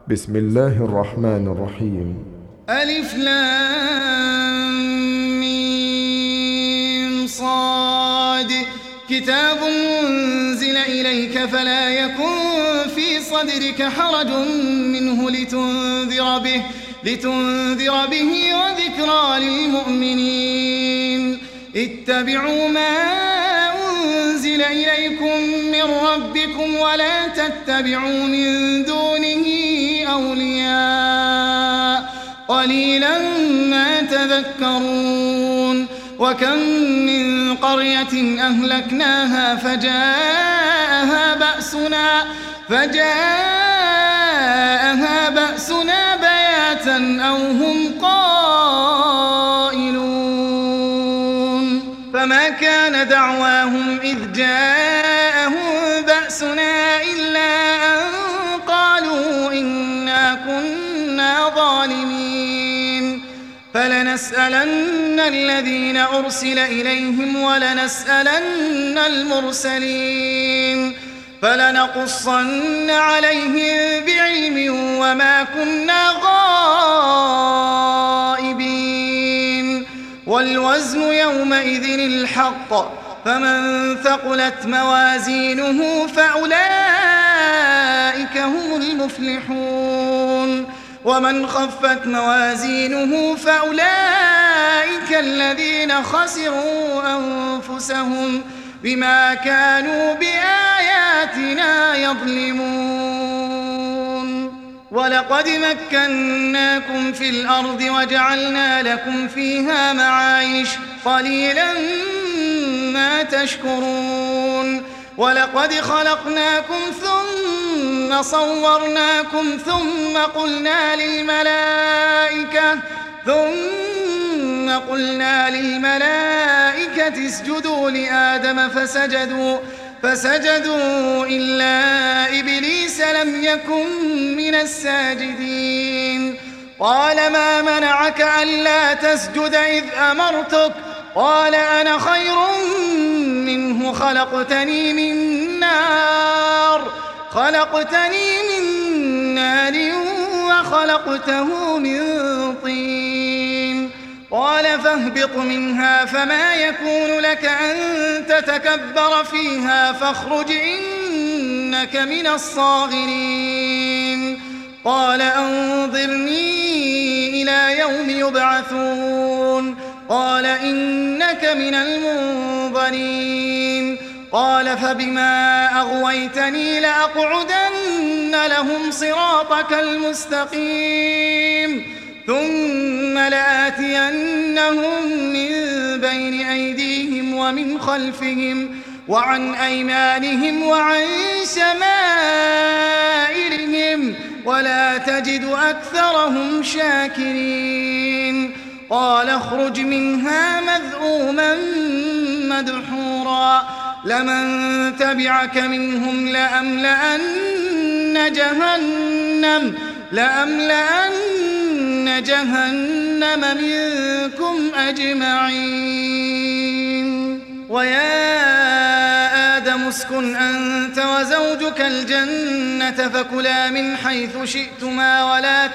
بسم الله الرحمن الرحيم. ألف لام ميم صاد. كتاب أنزل إليك فلا يكن في صدرك حرج منه لتنذر به وذكرى للمؤمنين. اتبعوا ما أنزل إليكم من ربكم ولا تتبعوا من دونه أولياء قليلا ما تذكرون. وكم من قرية أهلكناها فجاءها بأسنا بياتا أو هم قائلون. فما كان دعواهم إذ جاءهم بأسنا إلا أن قالوا إنا كنا ظالمين. فلنسألن الذين أرسل إليهم ولنسألن المرسلين. فلنقصن عليهم بعلم وما كنا غائبين. والوزن يومئذ الحق. فمن ثقلت موازينه فأولئك هم المفلحون. ومن خفت موازينه فأولئك الذين خسروا أنفسهم بما كانوا بآياتنا يظلمون. ولقد مكناكم في الأرض وجعلنا لكم فيها معايش قليلا ما تشكرون. ولقد خلقناكم ثم صورناكم ثم قلنا للملائكة اسجدوا لآدم فسجدوا إلا إبليس لم يكن من الساجدين. قال ما منعك ألا تسجد إذ أمرتك؟ قال أنا خير منه خلقتني من نار وخلقته من طين. قال فاهبط منها فما يكون لك أن تتكبر فيها فاخرج إنك من الصاغرين. قال أنظرني إلى يوم يبعثون. قال إنك من المنظرين. قال فبما أغويتني لأقعدن لهم صراطك المستقيم ثم لآتينهم من بين أيديهم ومن خلفهم وعن أيمانهم وعن شمائلهم ولا تجد أكثرهم شاكرين. قال اخرج منها مذءوما مدحورا لمن تبعك منهم لأملأن جهنم منكم أجمعين. ويا آدم اسكن أنت وزوجك الجنة فكلا من حيث شئتما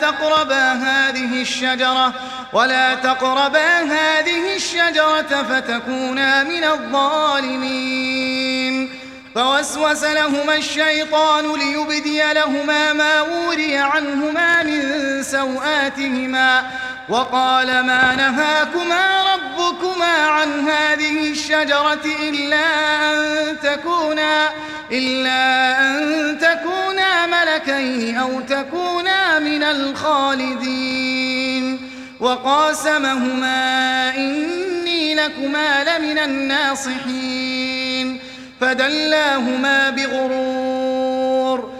ولا تقربا هذه الشجرة فتكونا من الظالمين. فوسوس لهما الشيطان ليبدي لهما ما وري عنهما من سوآتهما وقال ما نهاكما ربكما عن هذه الشجرة إلا أن تكونا ملكين أو تكونا من الخالدين. وقاسمهما إني لكما لمن الناصحين. فدلاهما بغرور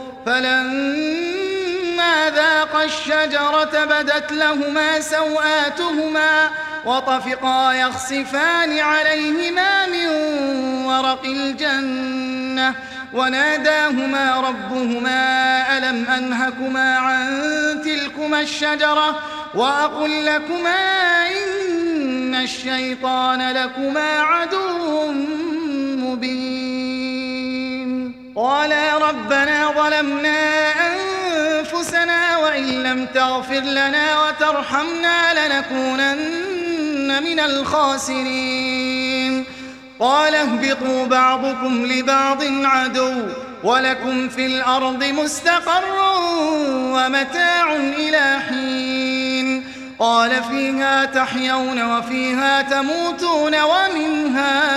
فلما ذاقا الشجرة بدت لهما سوآتهما وطفقا يخصفان عليهما من ورق الجنة وناداهما ربهما ألم أنهكما عن تلكما الشجرة وأقل لكما إن الشيطان لكما عدو مبين. قالا ربنا ظلمنا أنفسنا وإن لم تغفر لنا وترحمنا لنكونن من الخاسرين قال اهبطوا بعضكم لبعض عدو ولكم في الأرض مستقر ومتاع إلى حين قال فيها تحيون وفيها تموتون ومنها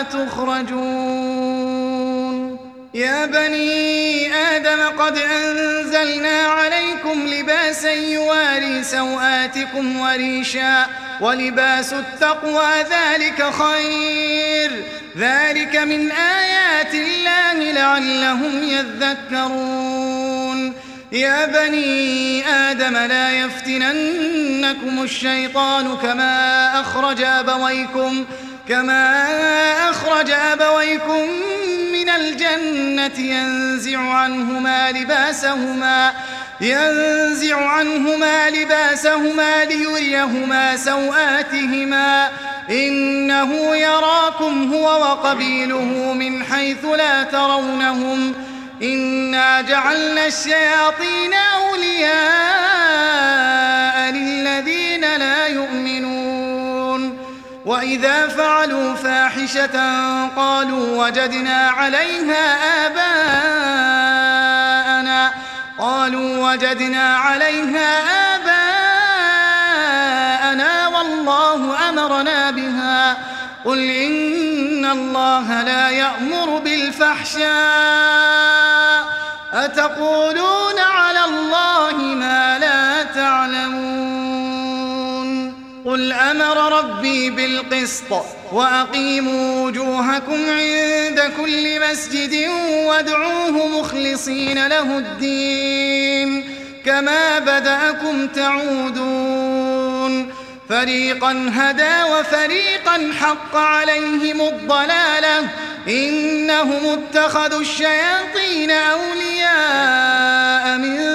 تخرجون يا بني آدم قد أنزلنا عليكم لباسا يواري سوآتكم وريشا ولباس التقوى ذلك خير ذلك من آيات الله لعلهم يذكرون يا بني آدم لا يفتننكم الشيطان كما أخرج أبويكم من الجنة ينزع عنهما لباسهما ليريهما سوآتهما إنه يراكم هو وقبيله من حيث لا ترونهم إنا جعلنا الشياطين أولياء للذين لا يؤمنون وإذا فعلوا فاحشة قالوا وجدنا عليها آباءنا والله أمرنا بها قل إن الله لا يأمر بالفحشاء أتقولون على الله ما لا تعلمون قل أمر ربي بالقسط وأقيموا وجوهكم عند كل مسجد وادعوه مخلصين له الدين كما بدأكم تعودون فريقا هدى وفريقا حق عليهم الضلالة إنهم اتخذوا الشياطين أولياء من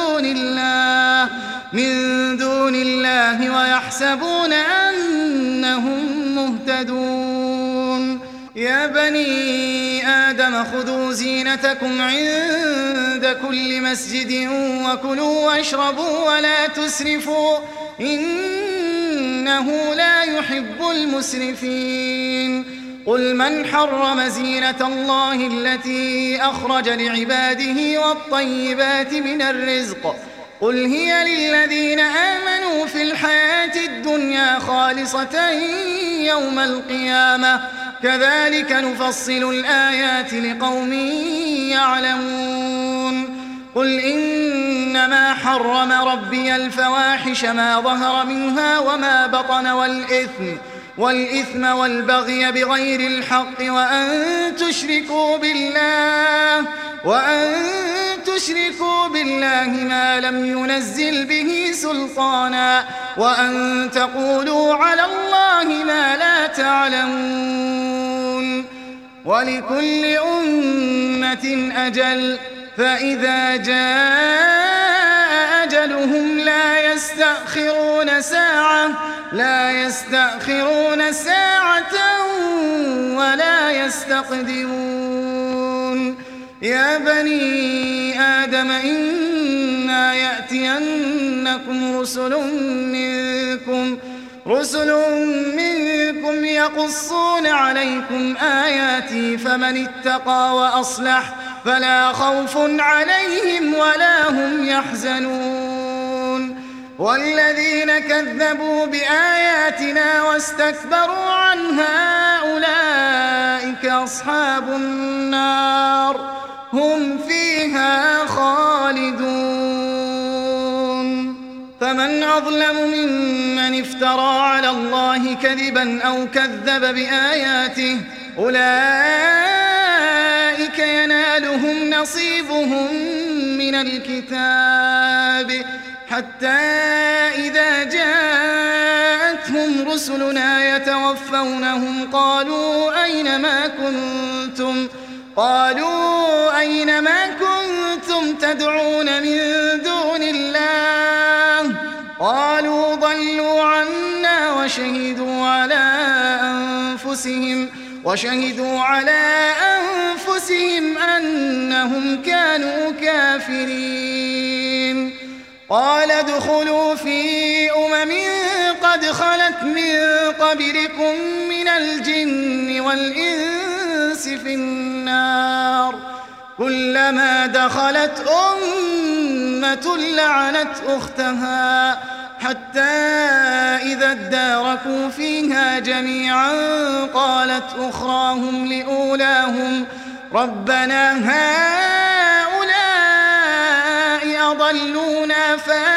دون الله ويحسبون أنهم مهتدون يا بني آدم خذوا زينتكم عند كل مسجد وكلوا واشربوا ولا تسرفوا إنه لا يحب المسرفين قل من حرم زينة الله التي أخرج لعباده والطيبات من الرزق قل هي للذين آمنوا في الحياة الدنيا خالصة يوم القيامة كذلك نفصل الآيات لقوم يعلمون قل إنما حرم ربي الفواحش ما ظهر منها وما بطن والإثم والبغي بغير الحق وأن تشركوا بالله ما لم ينزل به سلطانا وأن تقولوا على الله ما لا تعلمون ولكل أمة أجل فإذا جاء أجلهم لا يستأخرون ساعة ولا يستقدمون يا بني آدم إنا يأتينكم رسل منكم يقصون عليكم آياتي فمن اتقى وأصلح فلا خوف عليهم ولا هم يحزنون والذين كذبوا بآياتنا واستكبروا عنها أولئك أصحاب النار هم فيها خالدون فمن أظلم ممن افترى على الله كذبا أو كذب بآياته أولئك ينالهم نصيبهم من الكتاب حتى إذا جاءتهم رسلنا يتوفونهم قالوا أين ما كنتم تدعون من دون الله قالوا ضلوا عنا وشهدوا على أنفسهم أنهم كانوا كافرين قال ادخلوا في قد خلت من قبلكم من الجن والإنس في النار كلما دخلت أمة لعنت أختها حتى إذا اداركوا فيها جميعا قالت أخراهم لأولاهم ربنا هؤلاء أضلونا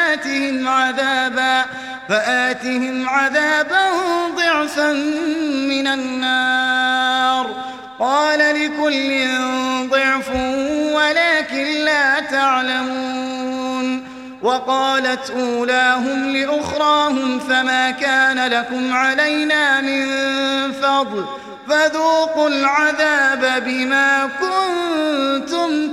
فآتهم عذابا ضعفا من النار قال لكل ضعف ولكن لا تعلمون وقالت أولاهم لأخراهم فما كان لكم علينا من فضل فذوقوا العذاب بما كنتم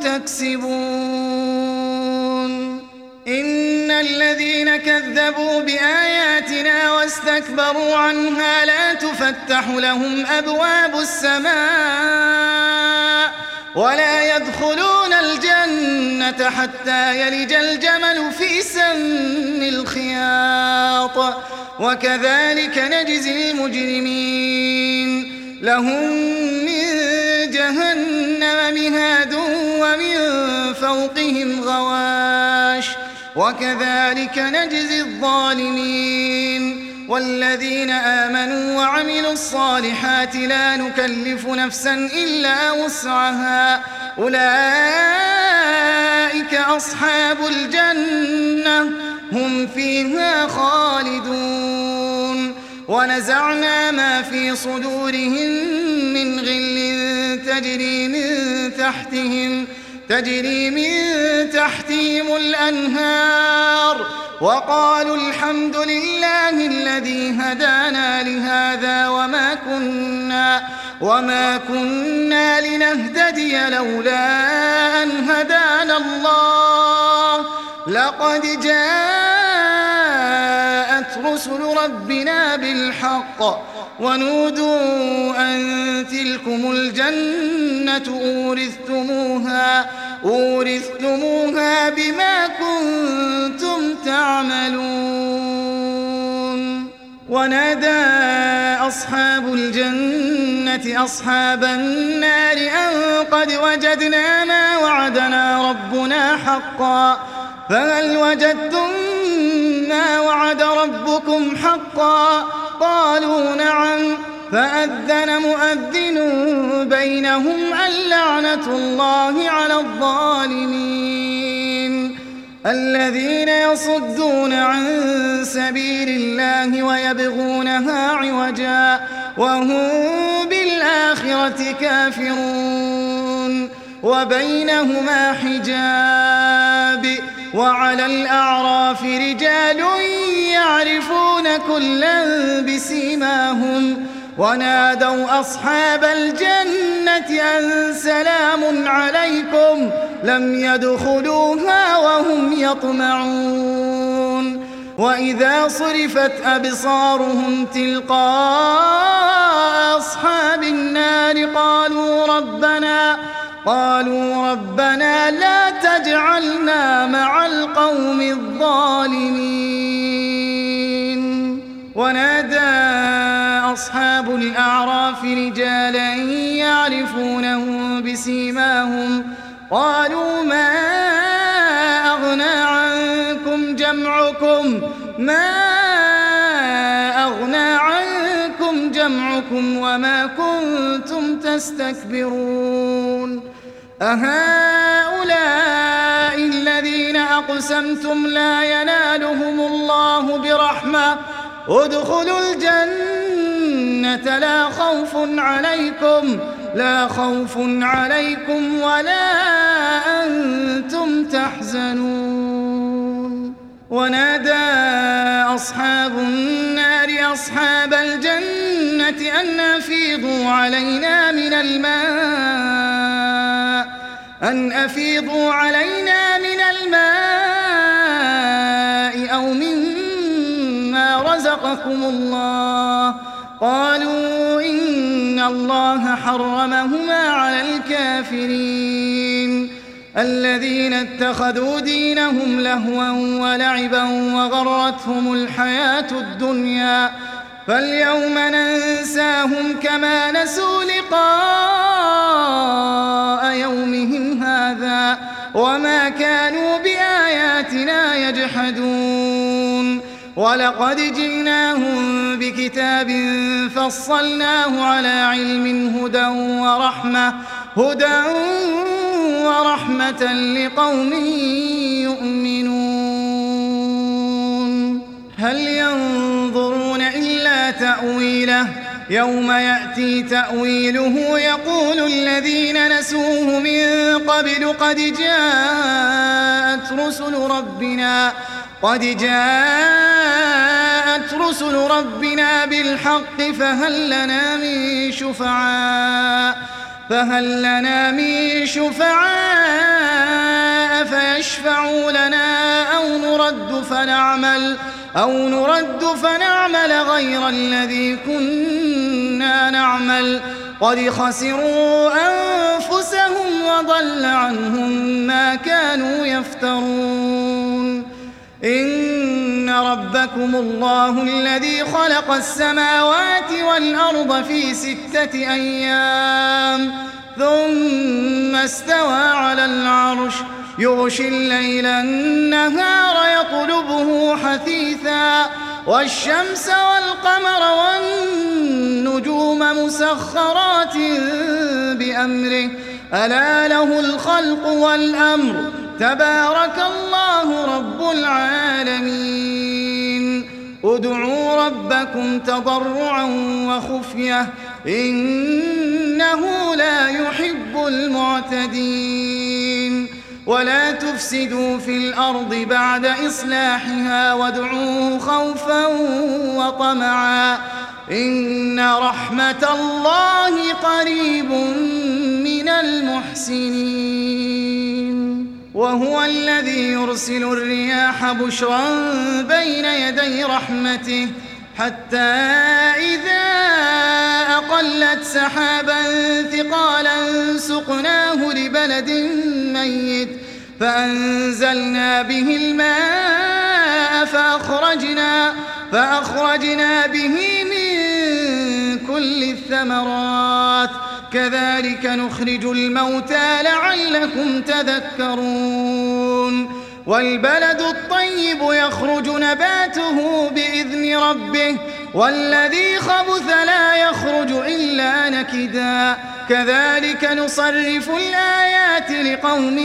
تكسبون إن الذين كذبوا بآياتنا واستكبروا عنها لا تفتح لهم أبواب السماء ولا يدخلون الجنة حتى يلج الجمل في سم الخياط وكذلك نجزي المجرمين لهم من جهنم مهاد ومن فوقهم غواش وكذلك نجزي الظالمين والذين آمنوا وعملوا الصالحات لا نكلف نفسا إلا وسعها أولئك أصحاب الجنة هم فيها خالدون ونزعنا ما في صدورهم من غل تجري من تحتهم الأنهار وقالوا الحمد لله الذي هدانا لهذا وما كنا لنهتدي لولا أن هدانا الله لقد جاءت رسل ربنا بالحق ونودوا أن تلكم الجنة أورثتموها بما كنتم تعملون ونادى أصحاب الجنة أصحاب النار أن قد وجدنا ما وعدنا ربنا حقا فهل وجدتم ما وعد ربكم حقا قالوا نعم فأذن مؤذن بينهم اللعنة الله على الظالمين الذين يصدون عن سبيل الله ويبغونها عوجا وهم بالآخرة كافرون وبينهما حجاب وعلى الأعراف رجال يعرفون كلا بسيماهم ونادوا أصحاب الجنة أن سلام عليكم لم يدخلوها وهم يطمعون وإذا صرفت أبصارهم تلقاء أصحاب النار قالوا ربنا لا تجعلنا مع القوم الظالمين ونادى أصحاب الأعراف رجالا يعرفونهم بسيماهم قالوا ما أغنى عنكم جمعكم وما كنتم تستكبرون أهؤلاء الذين أقسمتم لا ينالهم الله برحمة ادخلوا الجنة لا خوف عليكم ولا أنتم تحزنون ونادى أصحاب النار أصحاب الجنة أن أفيضوا علينا من الماء أو مما رزقكم الله قالوا إن الله حرمهما على الكافرين الذين اتخذوا دينهم لهوا ولعبا وغرتهم الحياة الدنيا فاليوم ننساهم كما نسوا لقاء يومهم هذا وما كانوا بآياتنا يجحدون ولقد جئناهم بكتاب فصلناه على علم هدى ورحمة لقوم يؤمنون هل ينظرون إلا تأويله يوم يأتي تأويله يقول الذين نسوه من قبل قد جاءت رسل ربنا بالحق فهل لنا من شفعاء فيشفعوا لنا أو نرد فنعمل غير الذي كنا نعمل قد خسروا أنفسهم وضل عنهم ما كانوا يفترون إن ربكم الله الذي خلق السماوات والأرض في 6 أيام ثم استوى على العرش يغشي الليل النهار يطلبه حثيثا والشمس والقمر والنجوم مسخرات بأمره ألا له الخلق والأمر تبارك الله رب العالمين ادعوا ربكم تضرعا وخفية إنه لا يحب المعتدين ولا تفسدوا في الأرض بعد إصلاحها وادعوه خوفا وطمعا إن رحمة الله قريب من المحسنين وهو الذي يرسل الرياح بشرا بين يدي رحمته حتى إذا أقلت سحابا ثقالا سقناه لبلد ميت فأنزلنا به الماء فأخرجنا به من كل الثمرات كذلك نخرج الموتى لعلكم تذكرون والبلد الطيب يخرج نباته بإذن ربه والذي خبث لا يخرج إلا نكدا كذلك نصرف الآيات لقوم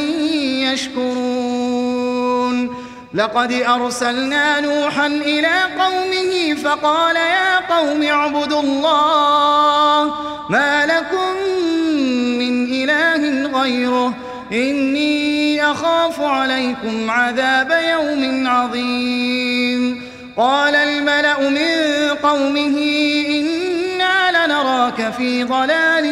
يشكرون لقد أرسلنا نوحا إلى قومه فقال يا قوم اعبدوا الله ما لكم من إله غيره إني أخاف عليكم عذاب يوم عظيم قال الملأ من قومه إنا لنراك في ضلال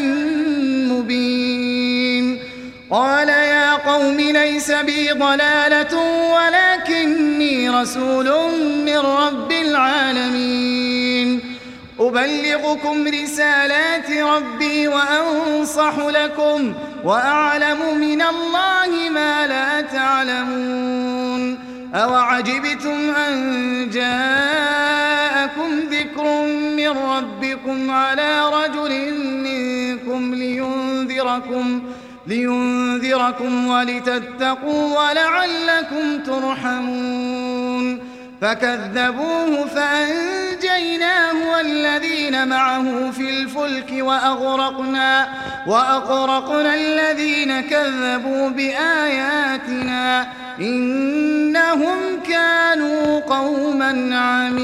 مبين قال يا قوم ليس بي ضلالة ولكني رسول من رب العالمين أبلغكم رسالات ربي وأنصح لكم وأعلم من الله ما لا تعلمون أوعجبتم أن جاءكم ذكر من ربكم على رجل منكم لينذركم ولتتقوا ولعلكم ترحمون فكذبوه فأنجيناه والذين معه في الفلك وأغرقنا الذين كذبوا بآياتنا إنهم كانوا قوما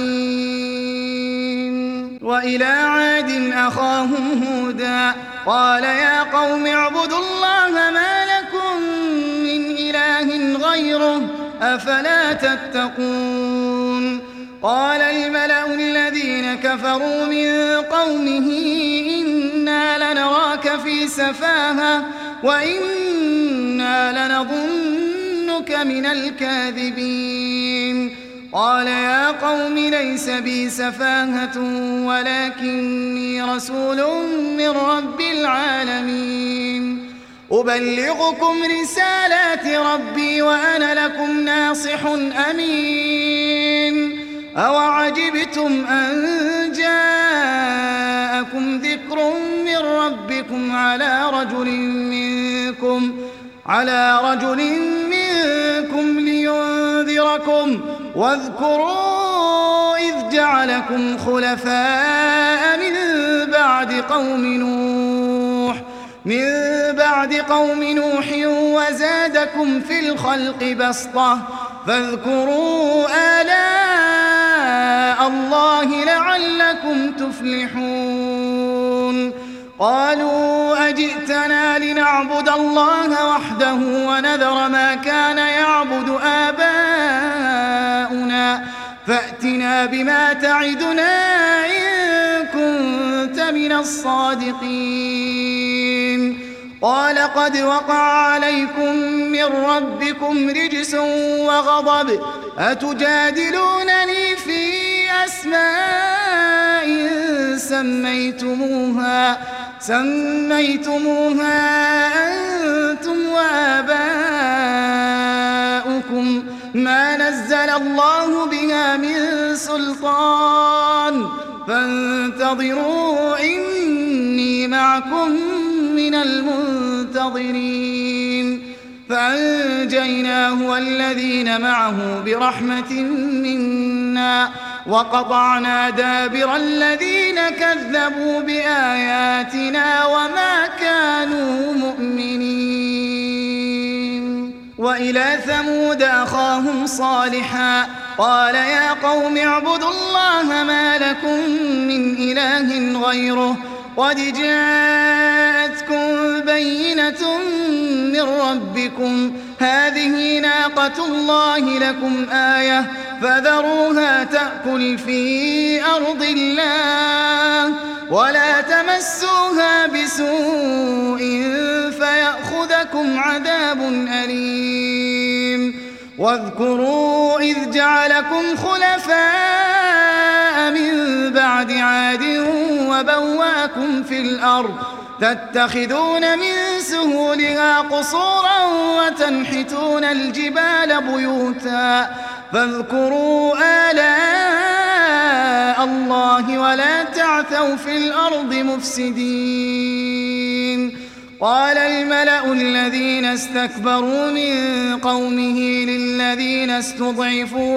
عمين وإلى عاد أخاهم هودا قال يا قوم اعبدوا الله ما لكم من إله غيره أفلا تتقون قال الملأ الذين كفروا من قومه إنا لنراك في سفاهة وإنا لنظنك من الكاذبين قال يا قوم ليس بي سفاهة ولكني رسول من رب العالمين أبلغكم رسالات ربي وأنا لكم ناصح أمين أوعجبتم أن جاءكم ذكر من ربكم على رجل منكم لينذركم واذكروا إذ جعلكم خلفاء من بعد قوم نوح وزادكم في الخلق بسطة فاذكروا آلاء الله لعلكم تفلحون قالوا أجئتنا لنعبد الله وحده ونذر ما كان يعبد آباؤنا فأتنا بما تعدنا إن كنت من الصادقين قال قد وقع عليكم من ربكم رجس وغضب أتجادلونني في أسماء سميتموها أنتم وآباؤكم ما نزل الله بها من سلطان فانتظروا إني معكم من المنتظرين فأنجيناه والذين معه برحمة منا وقطعنا دابر الذين كذبوا بآياتنا وما كانوا مؤمنين وإلى ثمود أخاهم صالحا قال يا قوم اعبدوا الله ما لكم من إله غيره قد جاءتكم بينة من ربكم هذه ناقة الله لكم آية فذروها تأكل في أرض الله ولا تمسوها بسوء فيأخذكم عذاب أليم واذكروا إذ جعلكم خلفاء من بعد عاد وبواكم في الأرض تتخذون من سهولها قصورا وتنحتون الجبال بيوتا فاذكروا آلاء الله ولا تعثوا في الأرض مفسدين قال الملأ الذين استكبروا من قومه للذين استضعفوا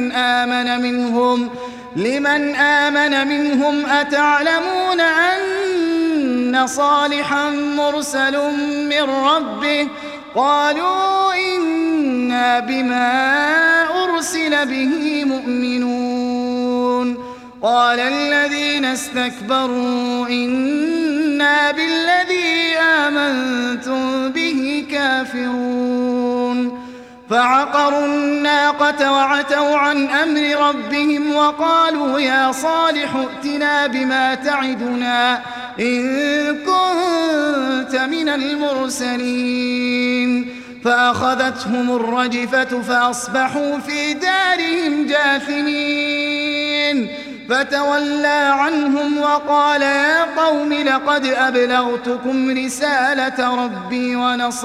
لمن آمن منهم أتعلمون أن صالحا مرسل من ربه قالوا إنا بما أرسل به مؤمنون قال الذين استكبروا إنا بالذي آمنتم به كافرون فعقروا الناقة وعتوا عن أمر ربهم وقالوا يا صالح ائتنا بما تعدنا إن كنت من المرسلين فأخذتهم الرجفة فأصبحوا في دارهم جاثمين فتولى عنهم وقال يا قوم لقد أبلغتكم رسالة ربي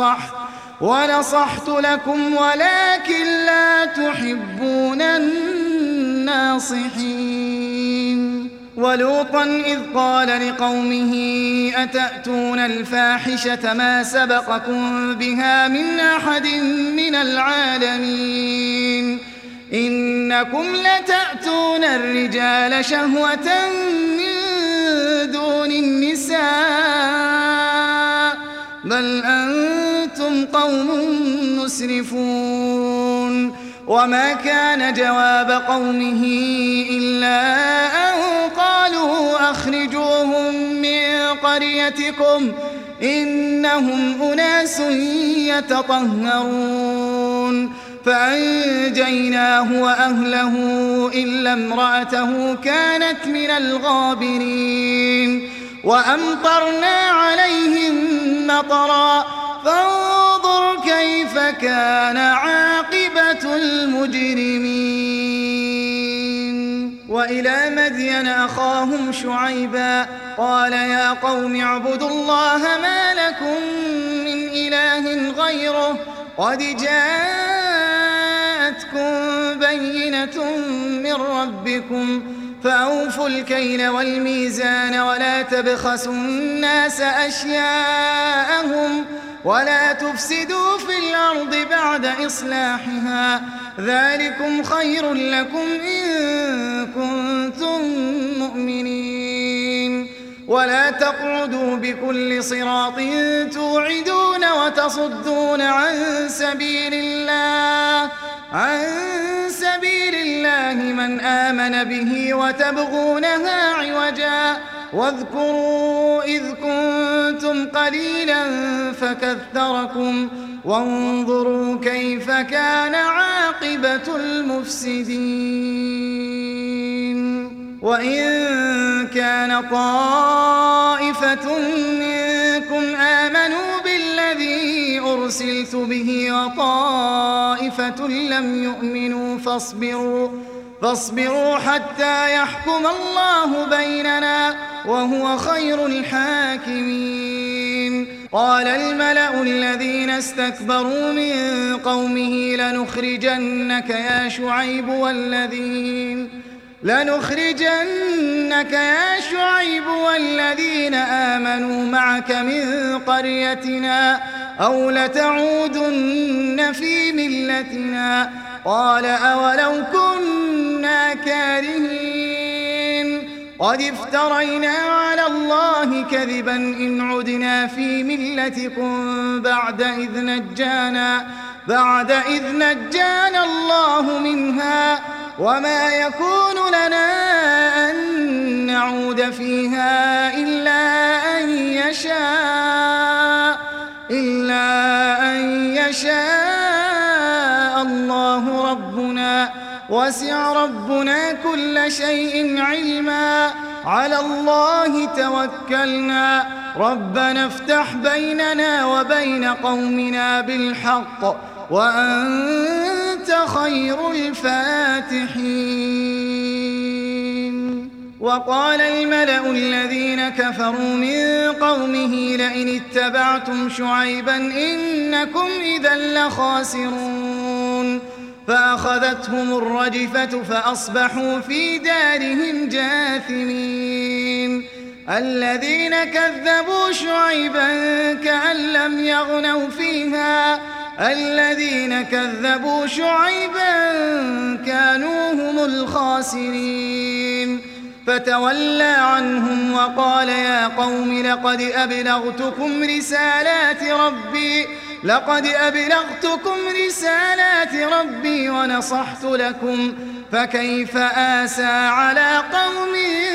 ونصحت لكم ولكن لا تحبون الناصحين ولوطا إذ قال لقومه أتأتون الفاحشة ما سبقكم بها من أحد من العالمين إنكم لتأتون الرجال شهوة من دون النساء بل أنتم قوم مسرفون وما كان جواب قومه إلا أن قالوا أخرجوهم من قريتكم إنهم أناس يتطهرون فأنجيناه وأهله إلا امرأته كانت من الغابرين وأمطرنا عليهم مطرا فانظر كيف كان عاقبة المجرمين وإلى مدين أخاهم شعيبا قال يا قوم اعبدوا الله ما لكم من إله إله غيره قد جاءتكم بينة من ربكم فأوفوا الكيل والميزان ولا تبخسوا الناس أشياءهم ولا تفسدوا في الأرض بعد إصلاحها ذلكم خير لكم إن كنتم مؤمنين ولا تقعدوا بكل صراط توعدون وتصدون عن سبيل الله من آمن به وتبغونها عوجا واذكروا إذ كنتم قليلا فكثركم وانظروا كيف كان عاقبة المفسدين وإن كان طائفة منكم آمنوا بالذي أرسلت به وطائفة لم يؤمنوا فاصبروا حتى يحكم الله بيننا وهو خير الحاكمين قال الملأ الذين استكبروا من قومه لنخرجنك يا شعيب والذين آمنوا معك من قريتنا أو لتعودن في ملتنا قال أولو كنا كارهين قد افترينا على الله كذبا إن عدنا في ملتكم بعد إذ نجانا الله منها وما يكون لنا أن نعود فيها إلا أن يشاء الله ربنا وسع ربنا كل شيء علما على الله توكلنا ربنا افتح بيننا وبين قومنا بالحق وأنت خير الفاتحين وقال الملأ الذين كفروا من قومه لئن اتبعتم شعيبا إنكم إذا لخاسرون فأخذتهم الرجفة فأصبحوا في دارهم جاثمين الذين كذبوا شعيبا كأن لم يغنوا فيها الذين كذبوا شعيبا كانوا هم الخاسرين فتولى عنهم وقال يا قوم لقد أبلغتكم رسالات ربي ونصحت لكم فكيف آسى على قوم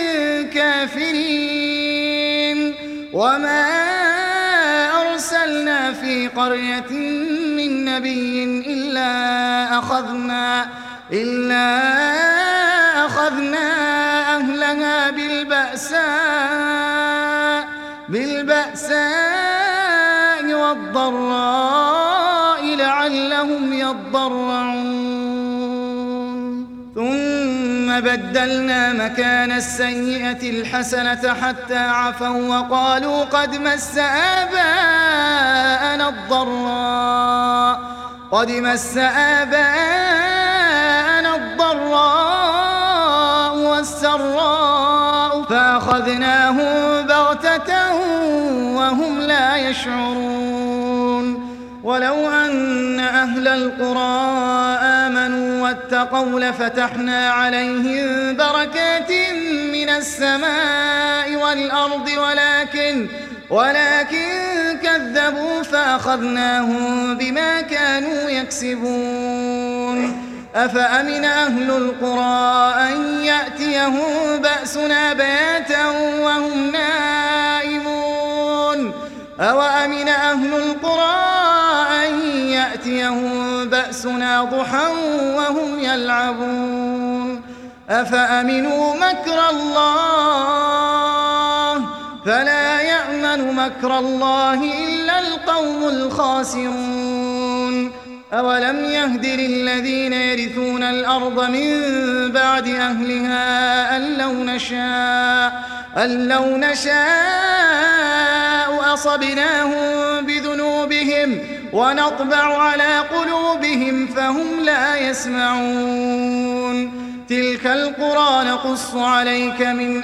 كافرين وما أرسلنا في قرية من نبي إلا أخذنا أهلها بالبأساء والضراء لعلهم يضرعون ثم بدلنا مكان السيئة الحسنة حتى عفوا وقالوا قد مس آباءنا الضراء والسراء فأخذناهم بغتة وهم لا يشعرون ولو أن أهل القرى آمنوا واتقوا لفتحنا عليهم بركات من السماء والأرض ولكن كذبوا فأخذناهم بما كانوا يكسبون أفأمن أهل القرى أن يأتيهم بأسنا بياتا وهم نائمون أوأمن أهل القرى أن يأتيهم بأسنا ضحى وهم يلعبون أفأمنوا مكر الله فلا يأمن مكر الله إلا القوم الخاسرون أولم يهد للذين يرثون الأرض من بعد أهلها أن لو نشاء أصبناهم بذنوبهم ونطبع على قلوبهم فهم لا يسمعون تلك القرى نقص عليك من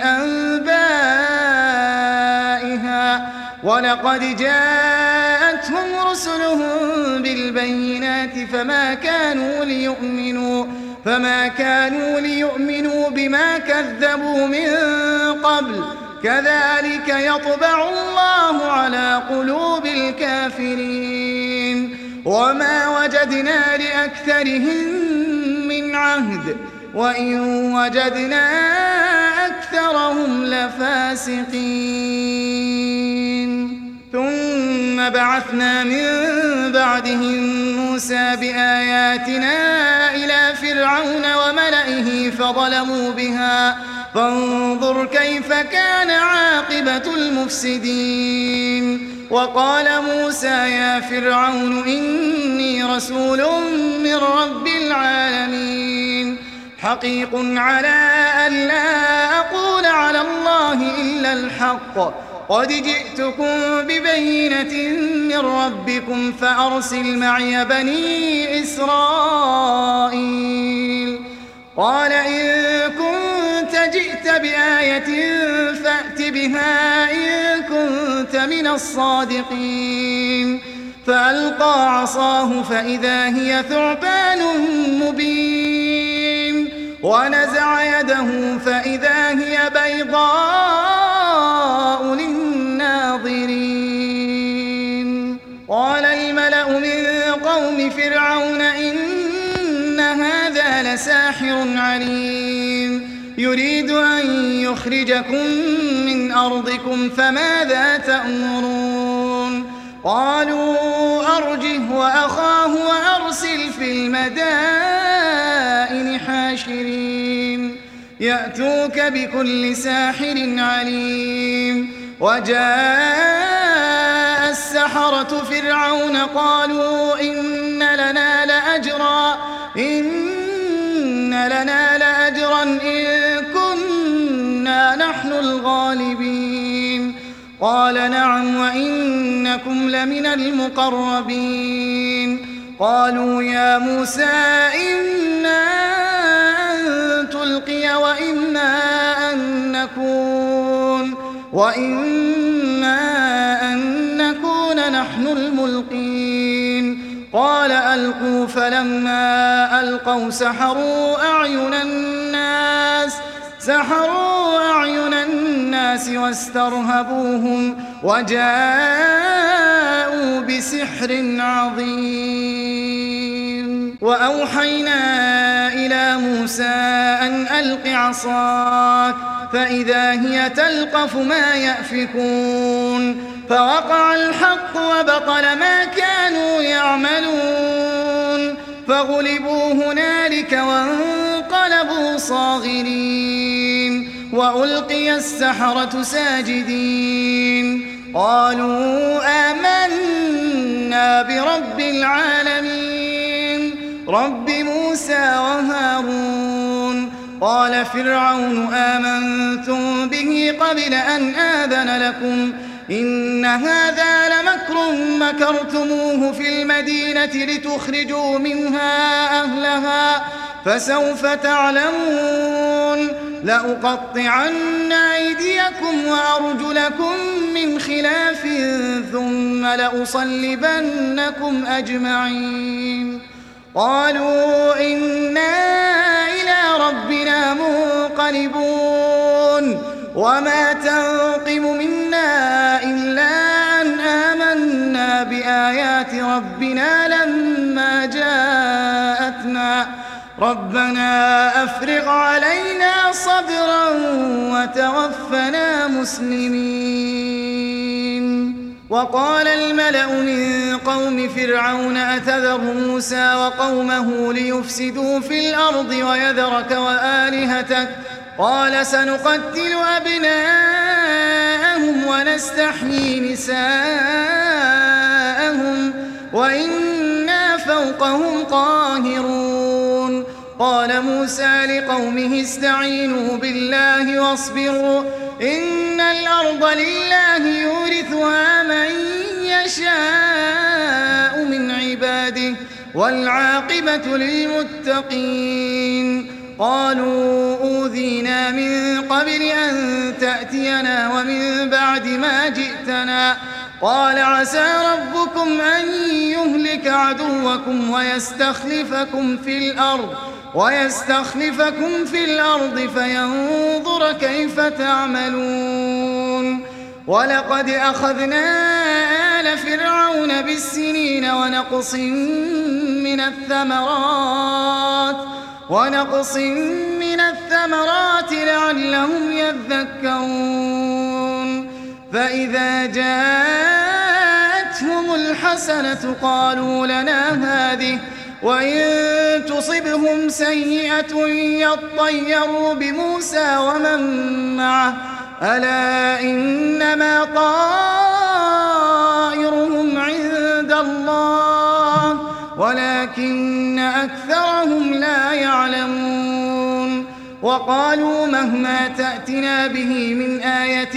أنبائها ولقد جاءتهم رسلهم بالبينات فما كانوا ليؤمنوا بما كذبوا من قبل كذلك يطبع الله على قلوب الكافرين وما وجدنا لأكثرهم من عهد وإن وجدنا أكثرهم لفاسقين ثم بعثنا من بعدهم موسى بآياتنا إلى فرعون وملئه فظلموا بها فانظر كيف كان عاقبة المفسدين وقال موسى يا فرعون إني رسول من رب العالمين حقيق على أن لا أقول على الله إلا الحق قد جئتكم ببينة من ربكم فأرسل معي بني إسرائيل قال إن كنت جئت بآية فأت بها إن كنت من الصادقين فألقى عصاه فإذا هي ثعبان مبين ونزع يده فإذا هي بيضاء للناظرين قال الملأ من قوم فرعون إن هذا لساحر عليم يريد أن يخرجكم من أرضكم فماذا تأمرون قالوا أرجه وأخاه وأرسل في المدائن حاشرين يأتوك بكل ساحر عليم وجاء السحرة فرعون قالوا إن لنا لأجرا إن كنا نحن الغالبين قال نعم وإنكم لمن المقربين قالوا يا موسى إنا أن تلقي وإنا أن نكون نحن الملقين قال ألقوا فلما ألقوا سحروا أعين الناس واسترهبوهم وجاءوا بسحر عظيم وأوحينا إلى موسى أن ألق عصاك فإذا هي تلقف ما يأفكون فوقع الحق وبطل ما كانوا يعملون فغلبوا هنالك وانقلبوا صاغرين وألقي السحرة ساجدين قالوا آمنا برب العالمين رب موسى وهارون قال فرعون آمنتم به قبل أن آذن لكم إن هذا لمكر مكرتموه في المدينة لتخرجوا منها أهلها فسوف تعلمون لأقطعن أيديكم وأرجلكم من خلاف ثم لأصلبنكم أجمعين قالوا إنا إلى ربنا منقلبون وما تنقم منا إلا أن آمنا بآيات ربنا لما جاءتنا ربنا أفرغ علينا صبرا وتوفنا مسلمين وقال الملأ من قوم فرعون أتذر موسى وقومه ليفسدوا في الأرض ويذرك وآلهتك قال سنقتل أبناءهم ونستحيي نساءهم وإنا فوقهم قاهرون قال موسى لقومه استعينوا بالله واصبروا إن الأرض لله يورثها من يشاء من عباده والعاقبة للمتقين قالوا أوذينا من قبل أن تأتينا ومن بعد ما جئتنا قال عسى ربكم أن يهلك عدوكم ويستخلفكم في الأرض فينظر كيف تعملون ولقد أخذنا آل فرعون بالسنين ونقص من الثمرات لعلهم يذكرون فإذا جاءتهم الحسنة قالوا لنا هذه وإن تصبهم سيئة يطيروا بموسى ومن معه ألا إنما طائرهم عند الله ولكن أكثرهم لا يعلمون وقالوا مهما تأتنا به من آية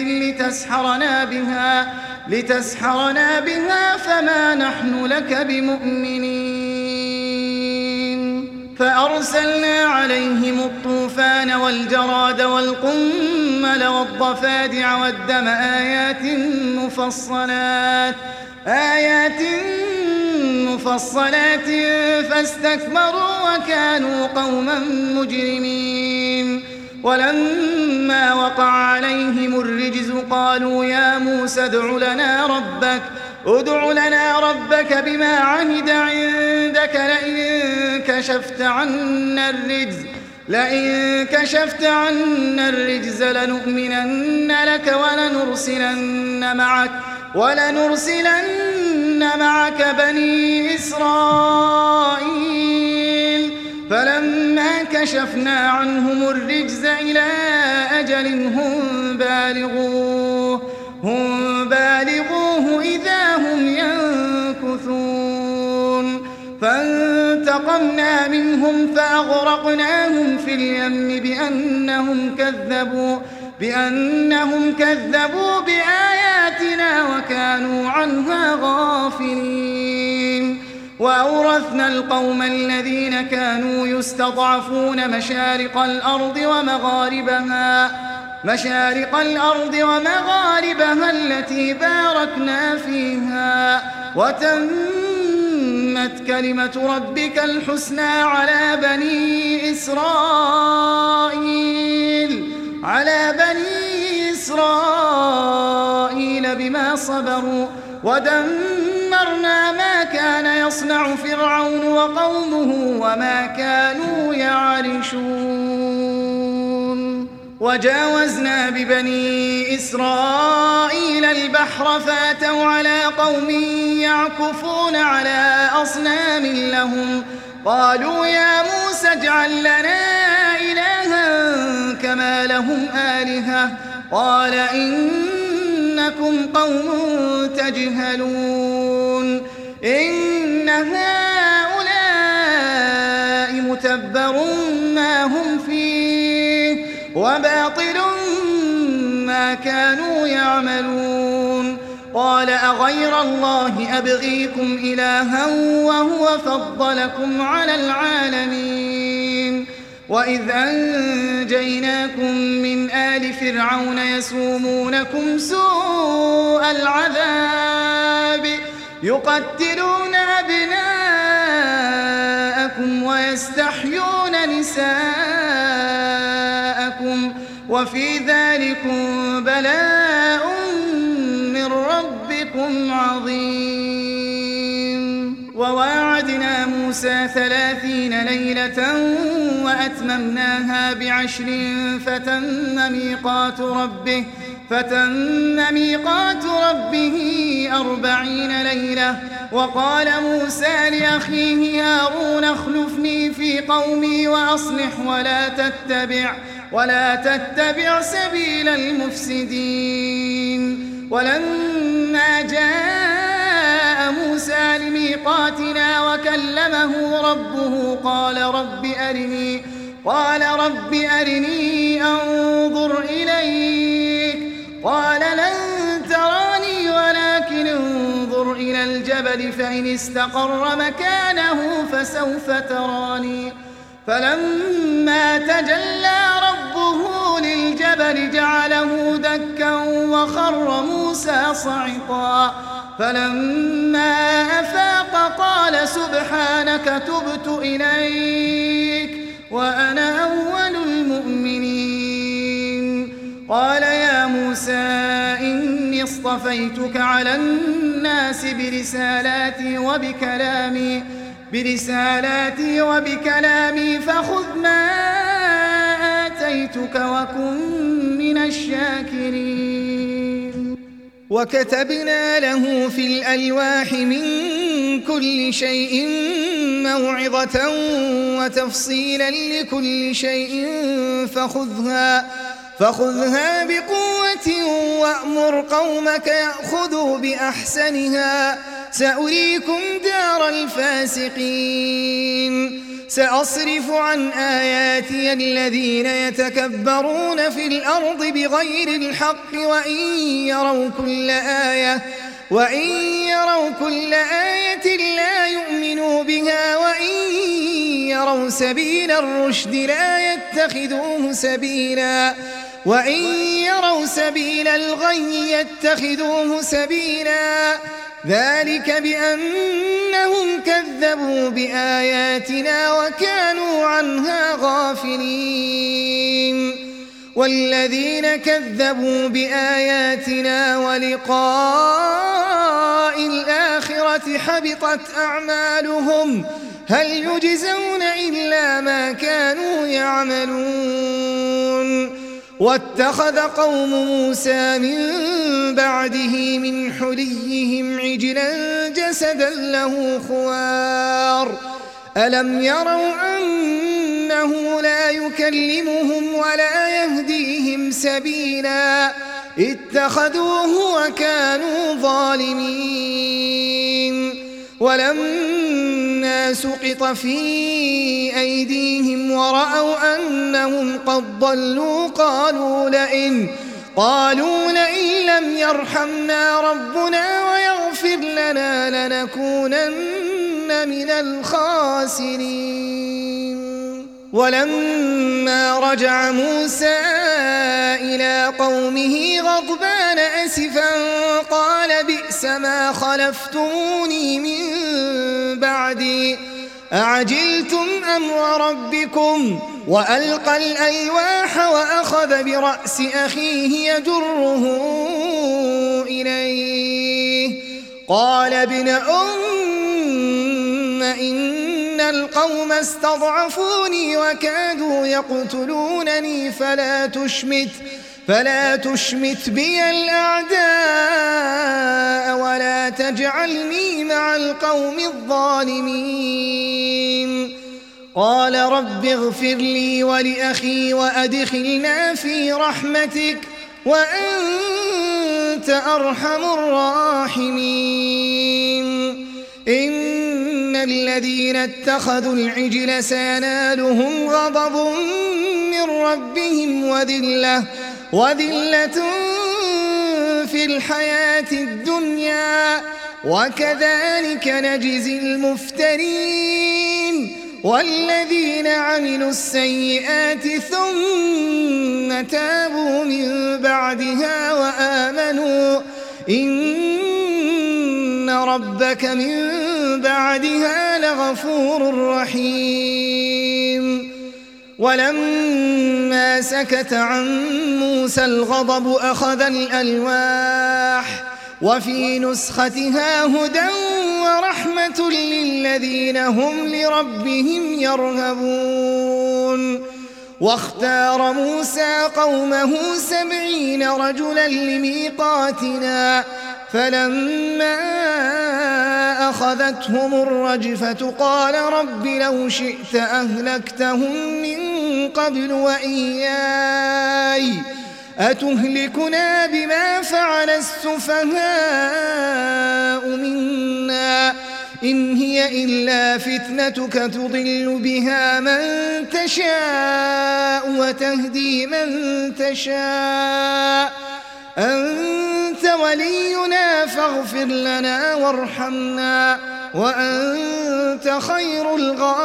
لتسحرنا بها فما نحن لك بمؤمنين فأرسلنا عليهم الطوفان والجراد والقمل والضفادع والدم آيات مفصلات فاستكبروا وكانوا قوما مجرمين ولما وقع عليهم الرجز قالوا يا موسى ادع لنا ربك بما عهد عندك لئن كشفت عنا الرجز لنؤمنن لك ولنرسلن معك بني إسرائيل فلما كشفنا عنهم الرجز إلى أجل هم بالغوه إذا هم ينكثون فانتقمنا منهم فأغرقناهم في اليم بأنهم كذبوا بآياتنا وكانوا عنها غافلين وأورثنا القوم الذين كانوا يستضعفون مشارق الأرض ومغاربها التي باركنا فيها وتمت كلمة ربك الحسنى على بني إسرائيل بما صبروا ودمرنا ما كان يصنع فرعون وقومه وما كانوا يعرشون وجاوزنا ببني إسرائيل البحر فأتوا على قوم يعكفون على أصنام لهم قالوا يا موسى اجعل لنا إلها كما لهم آلهة قال إنكم قوم تجهلون إن هؤلاء متبر ما هم فيه وباطل ما كانوا يعملون قال أغير الله أبغيكم إلها وهو فضلكم على العالمين وإذ أنجيناكم من آل فرعون يسومونكم سوء العذاب يقتلون أبناءكم ويستحيون نساءكم وفي ذلكم بلاء من ربكم عظيم وواعدنا موسى 30 ليلة وأتممناها ب10 فتم ميقات ربه 40 ليلة وقال موسى لأخيه هارون اخلفني في قومي وأصلح ولا تتبع سبيل المفسدين ولما جاء موسى موسى لميقاتنا وكلمه ربه قال رب أرني أنظر إليك قال لن تراني ولكن انظر إلى الجبل فإن استقر مكانه فسوف تراني فلما تجلى ربه للجبل جعله دكا وخر موسى صعقا فلما أفاق قال سبحانك تبت إليك وأنا أول المؤمنين قال يا موسى إني اصطفيتك على الناس برسالاتي وبكلامي فخذ ما آتيتك وكن من الشاكرين وكتبنا له في الألواح من كل شيء موعظة وتفصيلا لكل شيء فخذها بقوة وأمر قومك يأخذوا بأحسنها سأريكم دار الفاسقين سأصرف عن آياتي الذين يتكبرون في الأرض بغير الحق وإن يروا كل آية لا يؤمنوا بها وإن يروا سبيل الرشد لا يتخذوه سبيلا وإن يروا سبيل الغي يتخذوه سبيلا ذلك بأنهم كذبوا بآياتنا وكانوا عنها غافلين والذين كذبوا بآياتنا ولقاء الآخرة حبطت أعمالهم هل يجزون إلا ما كانوا يعملون واتخذ قوم موسى من بعده من حليهم عجلا جسدا له خوار ألم يروا أنه لا يكلمهم ولا يهديهم سبيلا اتخذوه وكانوا ظالمين ولما سقط في أيديهم ورأوا أنهم قد ضلوا قالوا لئن لم يرحمنا ربنا ويغفر لنا لنكونن من الخاسرين ولما رجع موسى إلى قومه غضبان أسفا قال بئس ما خلفتموني من بعدي أعجلتم أمر ربكم وألقى الألواح وأخذ برأس أخيه يجره إليه قال ابن إن القوم استضعفوني وكادوا يقتلونني فلا تشمت بي الأعداء ولا تجعلني مع القوم الظالمين قال رب اغفر لي ولأخي وأدخلنا في رحمتك وأنت أرحم الراحمين إن الذين اتخذوا العجل سينالهم غضب من ربهم وذلة في الحياة الدنيا وكذلك نجزي المفترين والذين عملوا السيئات ثم تابوا من بعدها وآمنوا إن ربك من بعدها لغفور رحيم ولما سكت عن موسى الغضب أخذ الألواح وفي نسختها هدى ورحمة للذين هم لربهم يرهبون واختار موسى قومه 70 رجلا لميقاتنا فلما أخذتهم الرجفة قال رب لو شئت أهلكتهم من قبل وإياي أتهلكنا بما فعل السفهاء منا إن هي إلا فتنتك تضل بها من تشاء وتهدي من تشاء أنت ولينا فاغفر لنا وارحمنا وأنت خير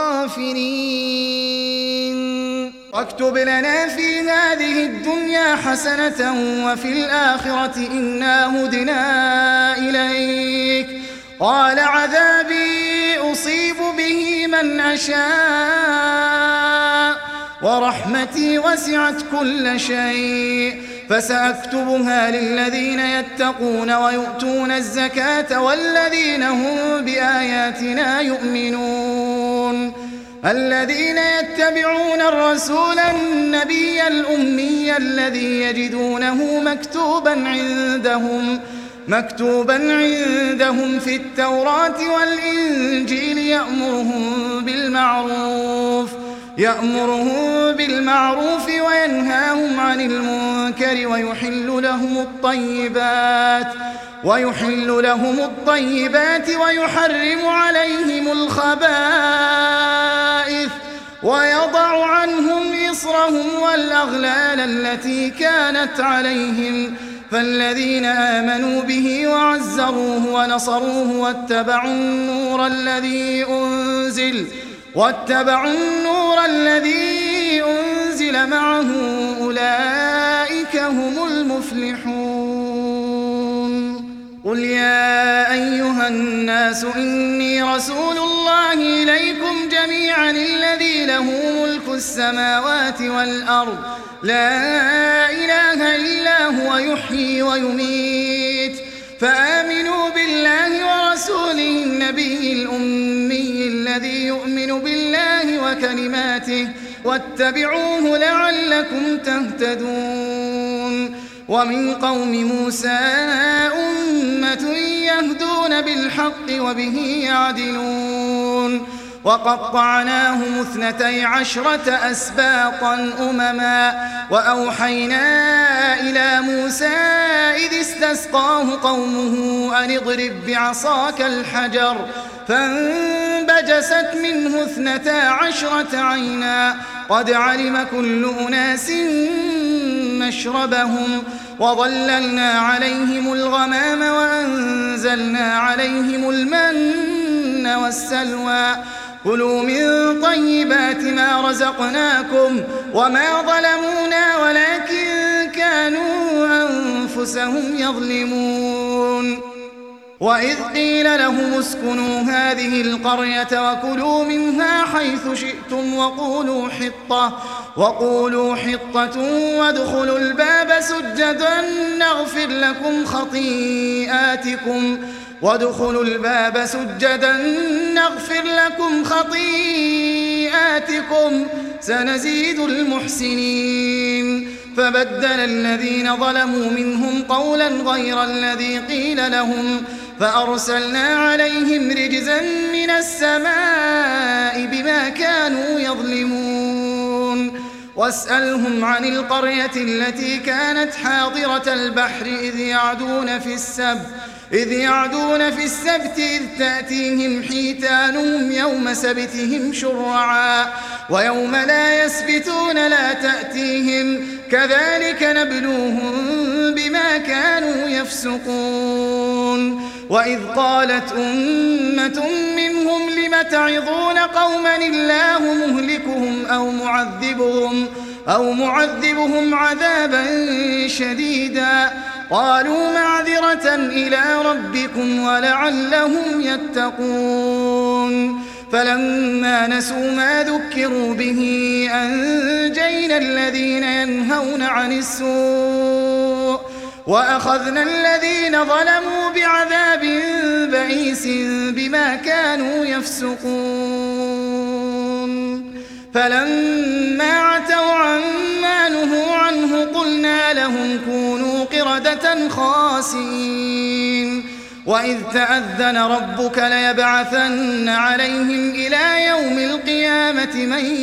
الغافرين واكتب لنا في هذه الدنيا حسنة وفي الآخرة إنا هدنا إليك قال عذابي أصيب به من أشاء ورحمتي وسعت كل شيء فسأكتبها للذين يتقون ويؤتون الزكاة والذين هم بآياتنا يؤمنون الذين يتبعون الرسول النبي الأمي الذي يجدونه مكتوبا عندهم في التوراة والإنجيل يأمرهم بالمعروف وينهاهم عن المنكر ويحل لهم الطيبات ويحرم عليهم الخبائث ويضع عنهم إصرهم والأغلال التي كانت عليهم فالذين آمنوا به وعزروه ونصروه واتبعوا النور الذي أنزل معه أولئك هم المفلحون قل يا أيها الناس إني رسول الله إليكم جميعا الذي له ملك السماوات والأرض لا إله إلا هو يحيي ويميت فآمنوا بالله ورسوله النبي الأمي الذي يؤمن بالله وكلماته واتبعوه لعلكم تهتدون ومن قوم موسى أمة يهدون بالحق وبه يعدلون وقطعناهم 12 أسباطا أمما وأوحينا إلى موسى إذ استسقاه قومه أن اضرب بعصاك الحجر فانبجست منه 12 عينا قد علم كل أناس مشربهم وظللنا عليهم الغمام وأنزلنا عليهم المن والسلوى كلوا من طيبات ما رزقناكم وما ظلمونا ولكن كانوا أنفسهم يظلمون وإذ قيل لهم اسكنوا هذه القرية وكلوا منها حيث شئتم وقولوا حطة وادخلوا الباب سجدا نغفر لكم خطيئاتكم سنزيد المحسنين فبدل الذين ظلموا منهم قولا غير الذي قيل لهم فأرسلنا عليهم رجزا من السماء بما كانوا يظلمون واسألهم عن القرية التي كانت حاضرة البحر إذ يعدون في السبت إذ تأتيهم حيتانهم يوم سبتهم شرعا ويوم لا يسبتون لا تأتيهم كذلك نبلوهم بما كانوا يفسقون وإذ قالت أمة منهم لم تعظون قوما الله مهلكهم أو معذبهم عذابا شديدا قالوا معذرة إلى ربكم ولعلهم يتقون فلما نسوا ما ذكروا به أنجينا الذين ينهون عن السوء وأخذنا الذين ظلموا بعذاب بئيس بما كانوا يفسقون فلما عتوا عما نهوا عنه قلنا لهم كونوا قردة خاسئين وإذ تأذن ربك ليبعثن عليهم إلى يوم القيامة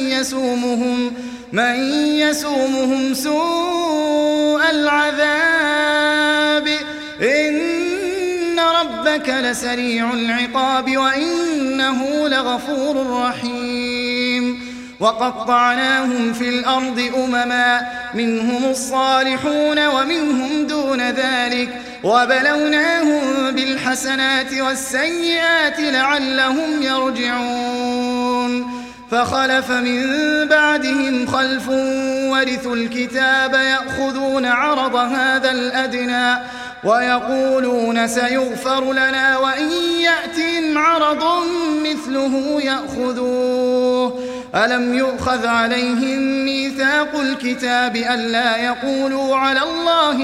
من يسومهم سوء العذاب إن ربك ربك لسريع العقاب وإنه لغفور رحيم وقطعناهم في الأرض أمما منهم الصالحون ومنهم دون ذلك وبلوناهم بالحسنات والسيئات لعلهم يرجعون فخلف من بعدهم خلف ورثوا الكتاب يأخذون عرض هذا الأدنى ويقولون سيغفر لنا وإن يأتهم عرض مثله يأخذوه ألم يؤخذ عليهم ميثاق الكتاب ألا يقولوا على الله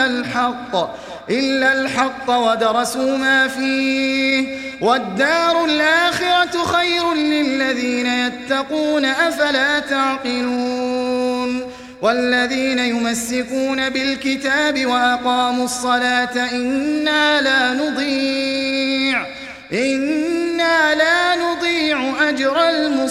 إلا الحق ودرسوا ما فيه والدار الآخرة خير للذين يتقون أفلا تعقلون والذين يمسكون بالكتاب وأقاموا الصلاة إنا لا نضيع أجر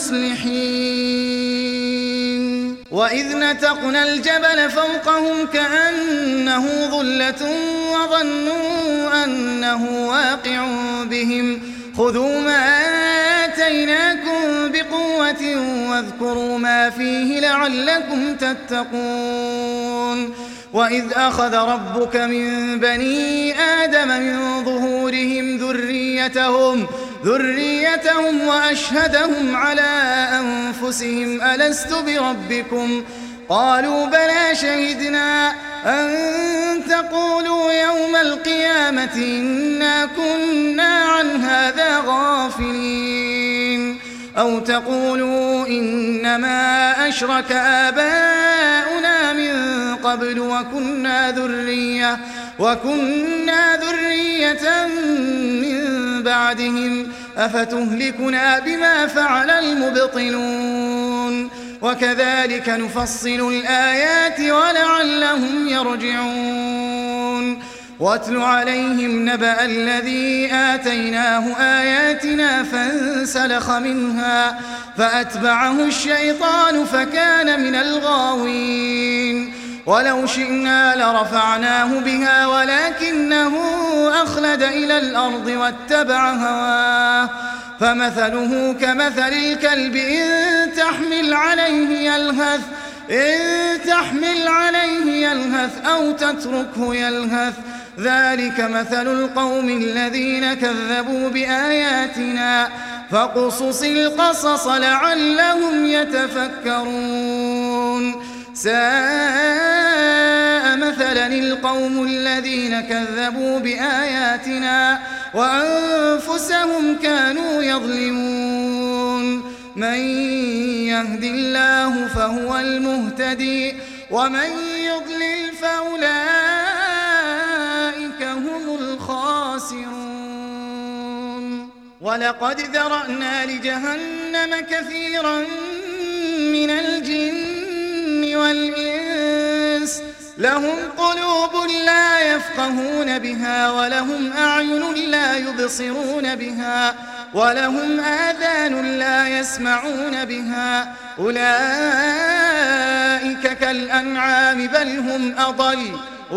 المصلحين وإذ نتقنا الجبل فوقهم كأنه ظلة وظنوا أنه واقع بهم خذوا ما آتيناكم بقوة واذكروا ما فيه لعلكم تتقون وإذ أخذ ربك من بني آدم من ظهورهم ذريتهم وأشهدهم على أنفسهم ألست بربكم قالوا بلى شهدنا أن تقولوا يوم القيامة إنا كنا عن هذا غافلين أو تقولوا إنما أشرك آباؤنا من قبل وكنا ذرية من بعدهم أفتهلكنا بما فعل المبطلون وكذلك نفصل الآيات ولعلهم يرجعون واتل عليهم نبأ الذي آتيناه آياتنا فانسلخ منها فأتبعه الشيطان فكان من الغاوين ولو شئنا لرفعناه بها ولكنه أخلد إلى الأرض واتبع هواه فمثله كمثل الكلب إن تحمل عليه يلهث أو تتركه يلهث ذلك مثل القوم الذين كذبوا بآياتنا فاقصص القصص لعلهم يتفكرون ساء مثلا القوم الذين كذبوا بآياتنا وأنفسهم كانوا يظلمون من يهد الله فهو المهتدي ومن يضلل فأولئك هم الخاسرون ولقد ذرأنا لجهنم كثيرا من الجن والإنس لهم قلوب لا يفقهون بها ولهم أعين لا يبصرون بها ولهم آذان لا يسمعون بها أولئك كالأنعام بل هم أضل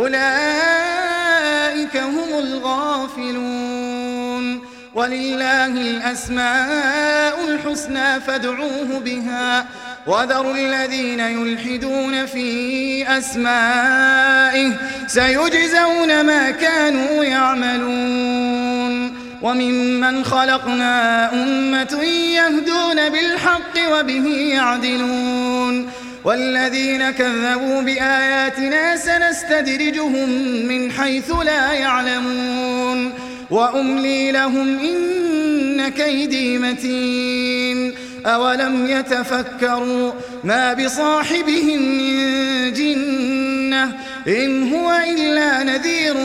أولئك هم الغافلون ولله الأسماء الحسنى فادعوه بها وذروا الذين يلحدون في أسمائه سيجزون ما كانوا يعملون وممن خلقنا أمة يهدون بالحق وبه يعدلون والذين كذبوا بآياتنا سنستدرجهم من حيث لا يعلمون وأملي لهم إن كيدي متين أولم يتفكروا ما بصاحبهم من جنة إن هو إلا نذير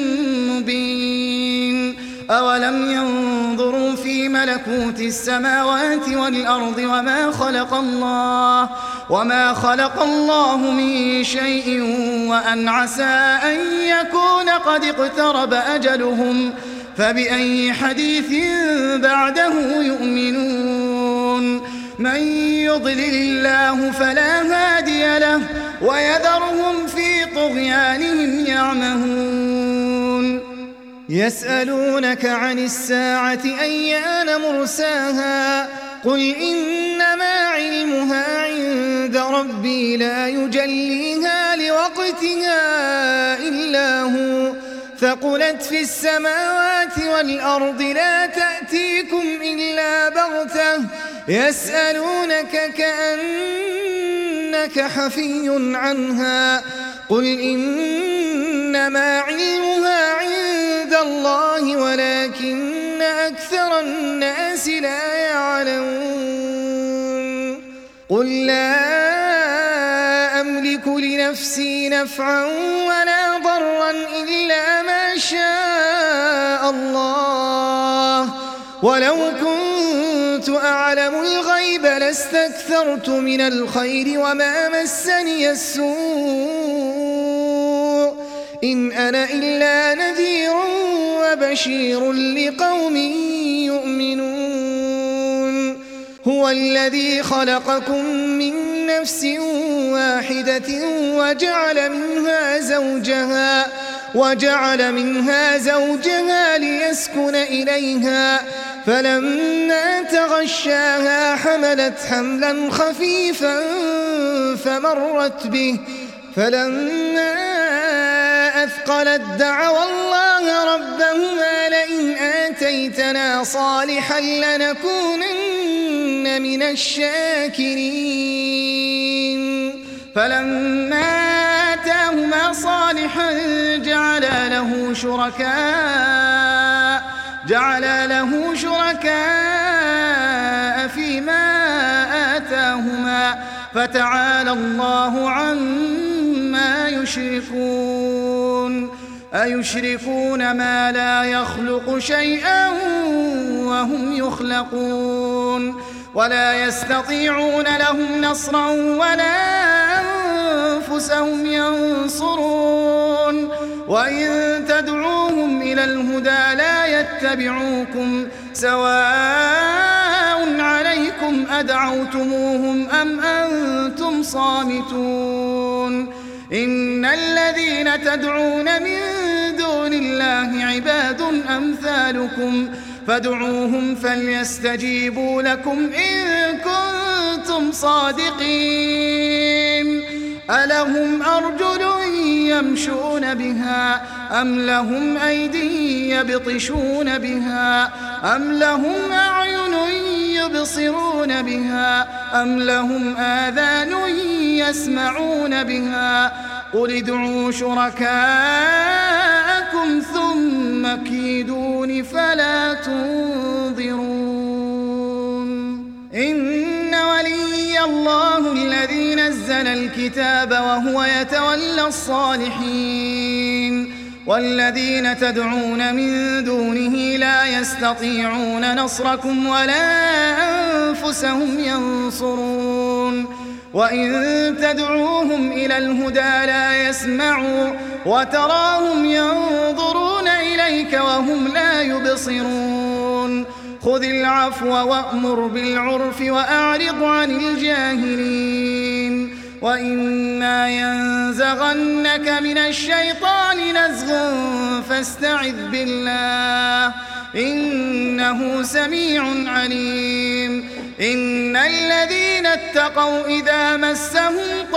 مبين أولم ينظروا في ملكوت السماوات والأرض وما خلق الله من شيء وأن عسى أن يكون قد اقترب أجلهم فبأي حديث بعده يؤمنون من يضلل الله فلا هادي له ويذرهم في طغيانهم يعمهون يسألونك عن الساعة أيان مرساها قل إنما علمها عند ربي لا يجليها لوقتها إلا هو ثقلت في السماوات والأرض لا تأتيكم إلا بغتة يسألونك كأنك حفي عنها قل إنما علمها عند الله ولكن أكثر الناس لا يعلمون قل لا أملك لنفسي نفعا ولا ضرا إلا ما شاء الله ولو كنت أعلم الغيب لاستكثرت من الخير وما مسني السوء إن أنا إلا نذير وبشير لقوم يؤمنون هو الذي خلقكم من نفس واحدة وجعل منها زوجها ليسكن إليها فلما تغشاها حملت حملا خفيفا فمرت به فلما أثقلت دعوا الله ربهما لئن آتيتنا صالحا لنكونن من الشاكرين فلما آتاهما صالحا جعل له شركاء فيما آتاهما فتعالى الله عما يشركون أيشركون ما لا يخلق شيئا وهم يخلقون ولا يستطيعون لهم نصرا ولا أنفسهم ينصرون وإن تدعوهم إلى الهدى لا يتبعوكم سواء عليكم أدعوتموهم أم أنتم صامتون إن الذين تدعون من دون الله عباد أمثالكم فادعوهم فليستجيبوا لكم إن كنتم صادقين ألهم أرجل يمشون بها أم لهم أيدي يبطشون بها أم لهم أعين يبصرون بها أم لهم آذان يسمعون بها قل ادعوا شركاءكم ثم كيدون فلا تنظرون إن ولي الله الذي نزل الكتاب وهو يتولى الصالحين والذين تدعون من دونه لا يستطيعون نصركم ولا أنفسهم ينصرون وإن تدعوهم إلى الهدى لا يسمعوا وتراهم ينظرون إليك وهم لا يبصرون خذ العفو وأمر بالعرف وأعرض عن الجاهلين وإما ينزغنك من الشيطان نزغ فاستعذ بالله إنه سميع عليم إن الذين اتقوا إذا مسهم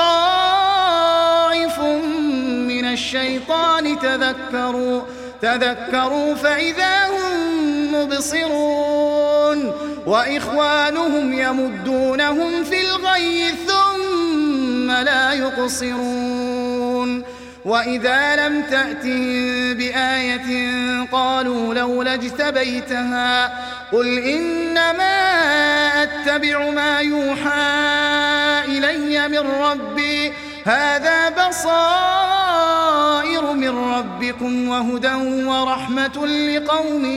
طائف من الشيطان تذكروا فإذا هم مبصرون وإخوانهم يمدونهم في الغي ثم لا يقصرون وإذا لم تأتهم بآية قالوا لولا اجتبيتها قل إنما أتبع ما يوحى إلي من ربي هذا بصائر من ربكم وهدى ورحمة لقوم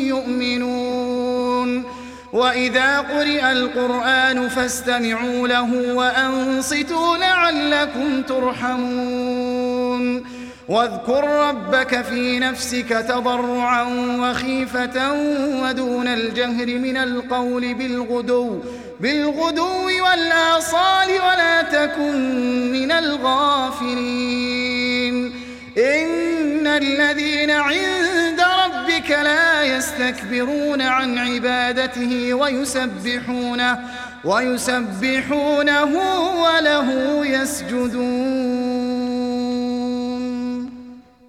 يؤمنون وإذا قرئ القرآن فاستمعوا له وأنصتوا لعلكم ترحمون واذكر ربك في نفسك تضرعا وخيفة ودون الجهر من القول بالغدو والآصال ولا تكن من الغافلين إن الذين عند ربك ربك لا يستكبرون عن عبادته ويسبحونه وله يسجدون